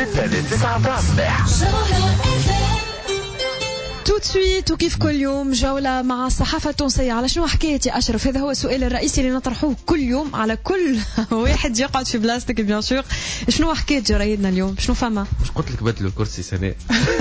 6 ل 9 الصباح. توت سويت وكيف كل يوم جولة مع الصحافة التونسية. على شنو حكيت يا أشرف؟ هذا هو السؤال الرئيسي اللي نطرحوه كل يوم على كل واحد يقعد في بلاستيك بيان سور. شنو حكيت جرايدنا اليوم؟ شنو فما؟ مش قلت لك بدلوا الكرسي سنة.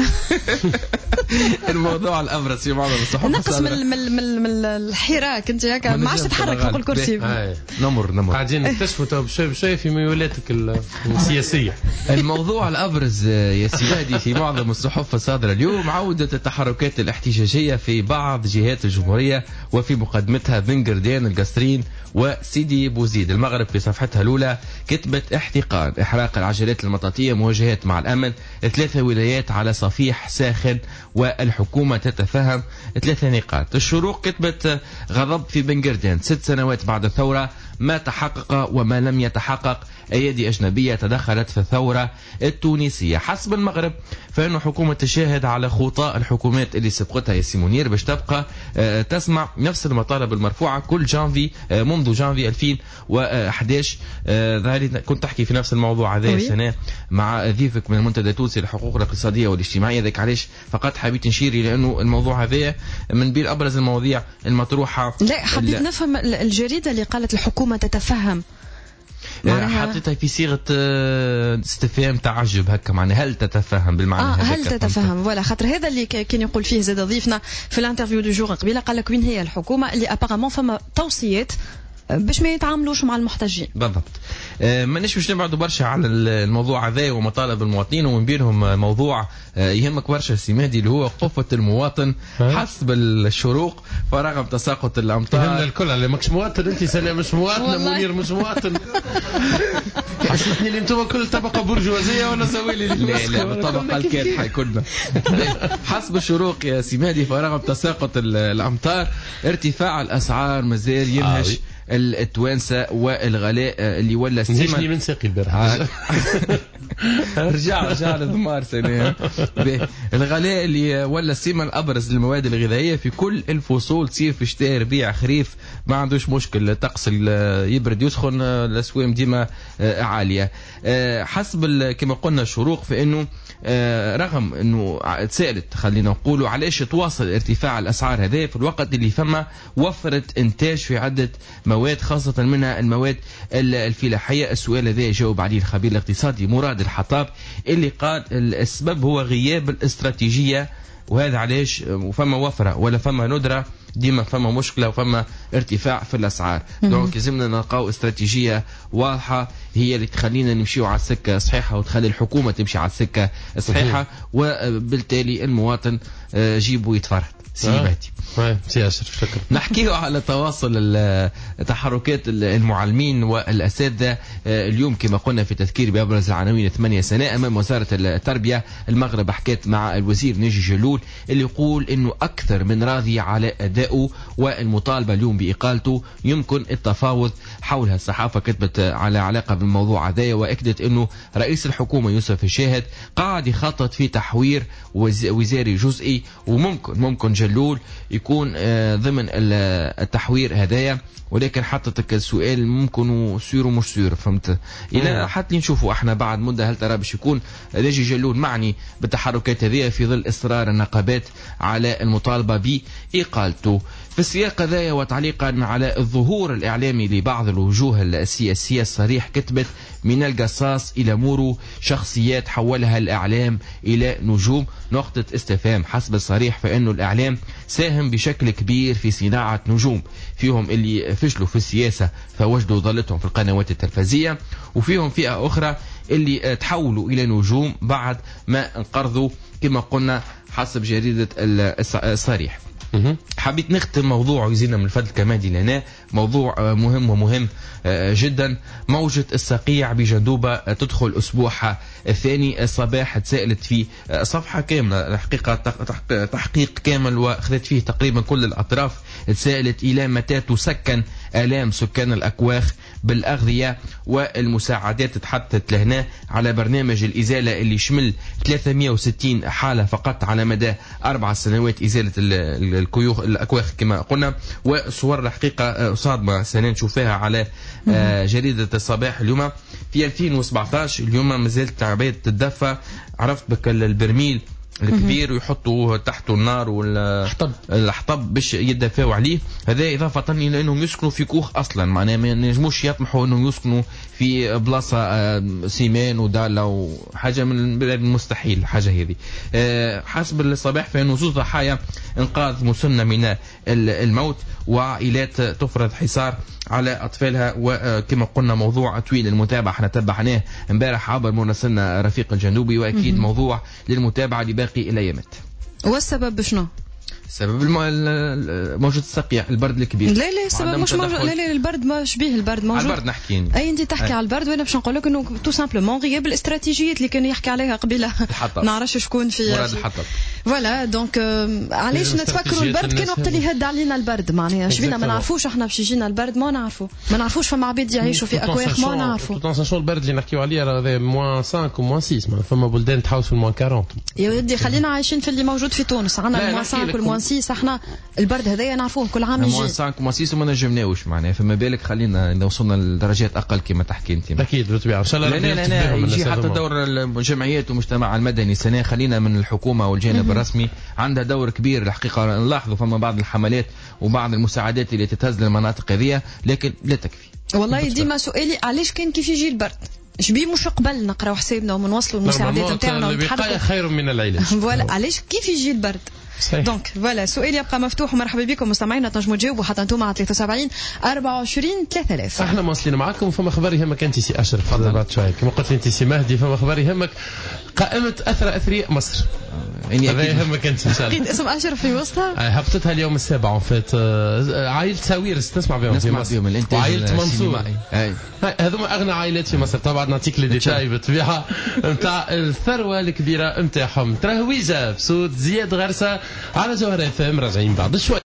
الموضوع الأبرز في معظم الصحافة نقص من الحراك. انت هكا ما عادش تتحرك فوق الكرسي. نمر قاعدين نكتشفوا بشوي في ميولاتك السياسية. الموضوع الأبرز يا سيدي في معظم الصحف الصادرة اليوم عودة التحركات الاحتجاجية في بعض جهات الجمهورية، وفي مقدمتها بن قردان القصرين وسيدي بوزيد. المغرب في صفحتها الأولى كتبت احتقان إحراق العجلات المطاطية مواجهات مع الأمن، 3 ولايات على صفيح ساخن والحكومة تتفهم 3 نقاط. الشروق كتبت غضب في بن قردان، 6 سنوات بعد الثورة ما تحقق وما لم يتحقق، أيدي أجنبية تدخلت في الثورة التونسية. حسب المغرب فإنه حكومة تشاهد على خطى الحكومات اللي سبقتها يا منير باش تبقى تسمع نفس المطالب المرفوعة كل جانفي منذ جانفي 2011. كنت تحكي في نفس الموضوع هذا السنة مع ضيفك من المنتدى التونسي للحقوق الاقتصادية والاجتماعية. ذاك علاش فقط حبيت نشير إلى أنه الموضوع هذا من بين أبرز المواضيع المطروحة. لا حبيت نفهم الجريدة اللي قالت الحكومة تتفهم، حطيتها في صيغة استفهام تعجب هكا، معناها هل تتفهم بالمعنى هل تتفهم ولا خاطر هذا اللي كان يقول فيه زاد ضيفنا في الانترفيو دو جور قبيله. قال لك وين هي الحكومة اللي ابارامون فما توصيات باش ما يتعاملوش مع المحتجين بالضبط. ما نش نبعدوا برشا على الموضوع هذا ومطالب المواطنين، ومن بينهم موضوع يهمك برشا السمادي اللي هو قفة المواطن حسب الشروق فرغم تساقط الأمطار. يهمنا الكل اللي ماكش مواطن انت سنة مش مواطن منير مش مواطن. حسيتني اللي انتم كل طبقة برجوازية وانا سويلي لا بالطبقة الكادحة كلنا. حسب الشروق يا سمادي فرغم تساقط الأمطار ارتفاع الأسعار مازال ينهش التوانسة والغلاء اللي ولا نهشني من ساقي البارح. رجع للضمار سنة. الغلاء اللي ولا السيمة الأبرز للمواد الغذائية في كل الفصول، تصير في شتاء ربيع خريف ما عندوش مشكل، طقس يبرد يسخن الأسوام ديما عالية. حسب كما قلنا الشروق فإنه رغم أنه تسألت خلينا نقولوا علاش تواصل ارتفاع الأسعار هذا في الوقت اللي فما وفرت إنتاج في عدة مواد خاصة منها المواد الفلاحية. السؤال هذا يجاوب عليه الخبير الاقتصادي مراد الحطاب اللي قال السبب هو غياب الاستراتيجية، وهذا علاش وفما وفرة ولا فما ندرة ديما فما مشكلة وفما ارتفاع في الأسعار. دونك لازمنا نلقاو استراتيجية واضحة هي اللي تخلينا نمشيو على السكة صحيحة وتخلي الحكومة تمشي على السكة صحيحة، وبالتالي المواطن جيبه يتفرد. سيباتي شكرا. نحكيه على تواصل تحركات المعلمين والأساتذة اليوم كما قلنا في تذكير بأبرز العناوين 8 سنة أمام وزارة التربية. المغرب حكيت مع الوزير ناجي جلول اللي يقول إنه أكثر من راضي على أدائه والمطالبة اليوم بإقالته، يمكن التفاوض حولها. الصحافة كتبت على علاقة بالموضوع هذا وأكدت إنه رئيس الحكومة يوسف الشاهد قاعد يخطط في تحوير وزاري جزئي، وممكن جلول يكون ضمن التحوير هدايا، ولكن حطتك السؤال ممكن سير ومش سير. فهمت؟ إلى حتى نشوفوا احنا بعد مدة هل ترى باش يكون ناجي جلول معني بالتحركات هذه في ظل إصرار النقابات على المطالبة بإقالته. في السياق هذايا وتعليقا على الظهور الإعلامي لبعض الوجوه السياسية الصريح كتبت من القصاص إلى مورو شخصيات حولها الإعلام إلى نجوم نقطة استفهام. حسب الصريح فإنه الإعلام ساهم بشكل كبير في صناعة نجوم، فيهم اللي فشلوا في السياسة فوجدوا ضالتهم في القنوات التلفزية، وفيهم فئة أخرى اللي تحولوا إلى نجوم بعد ما انقرضوا كما قلنا حسب جريدة الصريح. حبيت نختم موضوع يزينا من الفضل كمادي لنا، موضوع مهم ومهم جدا. موجة الصقيع بجندوبة تدخل أسبوعها الثاني. الصباح تسألت في صفحة كاملة الحقيقة تحقيق كامل وأخذت فيه تقريبا كل الأطراف. تسألت إلى متى تسكن آلام سكان الأكواخ بالأغذية والمساعدات. تحدثت لهنا على برنامج الإزالة اللي يشمل 360 حالة فقط على مدى 4 سنوات إزالة الأكواخ كما قلنا، وصور الحقيقة صادمة سنشوفها على جريدة الصباح اليوم. في 2017 اليوم مازالت عباد تدفى، عرفت بك البرميل الكبير ويحطوا تحته النار والحطب باش يدفعوا عليه. هذا إضافة إلى أنهم يسكنوا في كوخ أصلا، معناها ما نجموش يطمحوا أنهم يسكنوا في بلاصة سيمان ودالة وحاجة من المستحيل حاجة هذه. حسب الصباح فإنه 2 ضحايا إنقاذ مسنة من الموت، وعائلات تفرض حصار على أطفالها. وكما قلنا موضوع طويل المتابعة احنا تبعناه امبارح عبر مراسلنا رفيق الجنوبي، وأكيد موضوع للمتابعة لباقي الأيامات. والسبب شنو؟ سبب موجود السقيع، البرد الكبير. لا السبب مش موجود. لا البرد ما شبيه البرد موجود. البرد نحكي اي انت تحكي على البرد، وانا باش نقول لك انه تو سامبلومون غياب الاستراتيجيات اللي كان يحكي عليها قبيله. نعرفش شكون في مراد الحطب. فوالا دونك علاش نتفكروا البرد كان وقت اللي هد علينا البرد، معناها شبينا ما نعرفوش احنا باش يجينا البرد، ما نعرفوش فما عباد يعيشوا في اكواخ ما نعرفوا. تو البرد اللي نحكيو عليه راه موان 5 و 6 فما بلدان تحوس الموان 40. يا ودي خلينا عايشين في اللي موجود في تونس، عندنا الموان 5 والموان 6. احنا البرد هذايا نعرفوه كل عام يجي. موان 5 وموان 6 وما نجمناوش معناها، فما بالك خلينا إذا وصلنا لدرجات اقل كما تحكي انت. اكيد بالطبيعه ان شاء الله. لا يجي حتى دور الجمعيات والمجتمع المدني السنه. خلينا من الحكومه والجانب الرسمي عندها دور كبير الحقيقه. نلاحظوا فما بعض الحملات وبعض المساعدات اللي تتهز للمناطق هذه، لكن لا تكفي. والله ديما سؤالي علاش كان كيف يجي البرد؟ شبيه مش قبل نقراو حسابنا ونوصلوا المساعدات نتاعنا ونتحركوا. خير من العلاج. فوالا علاش كيف يجي البرد؟ دونك فوالا السؤال يبقى مفتوح، ومرحبا بكم مستمعينا تنجموا تجاوبوا حتى انتم على 73 24 3000. احنا مواصلين معكم. وفما خبر يهمك انت سي اشرف، تفضل بعد شويه. كما قلت لي انت سي مهدي، فما خبر يهمك قائمه اثرياء مصر. هذا يهمك انت ان شاء الله. لقيت اسم اشرف في وسطها. هبطتها اليوم السابع فات. عائله ساويرس تسمع بهم في مصر، وعائله منصور. هذوما اغنى عائلات في مصر. طبعا نعطيك لي ديتاي بالطبيعه نتاع الثروه الكبيره نتاعهم. ترهويجه بصوت زياد غرسه على جوهر FM. راجعين بعد شوي.